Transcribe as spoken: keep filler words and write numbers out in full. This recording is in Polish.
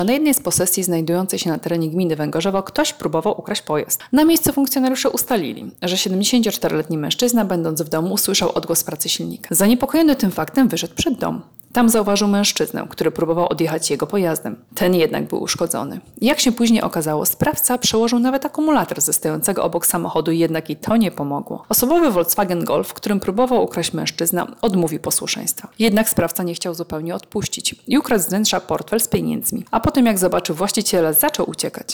Na jednej z posesji znajdującej się na terenie gminy Węgorzewo ktoś próbował ukraść pojazd. Na miejscu funkcjonariusze ustalili, że siedemdziesięcioczteroletni mężczyzna, będąc w domu, usłyszał odgłos pracy silnika. Zaniepokojony tym faktem wyszedł przed dom. Tam zauważył mężczyznę, który próbował odjechać jego pojazdem. Ten jednak był uszkodzony. Jak się później okazało, sprawca przełożył nawet akumulator ze stojącego obok samochodu, jednak i to nie pomogło. Osobowy Volkswagen Golf, którym próbował ukraść mężczyzna, odmówił posłuszeństwa. Jednak sprawca nie chciał zupełnie odpuścić i ukradł z wnętrza portfel z pieniędzmi, a potem jak zobaczył właściciela, zaczął uciekać.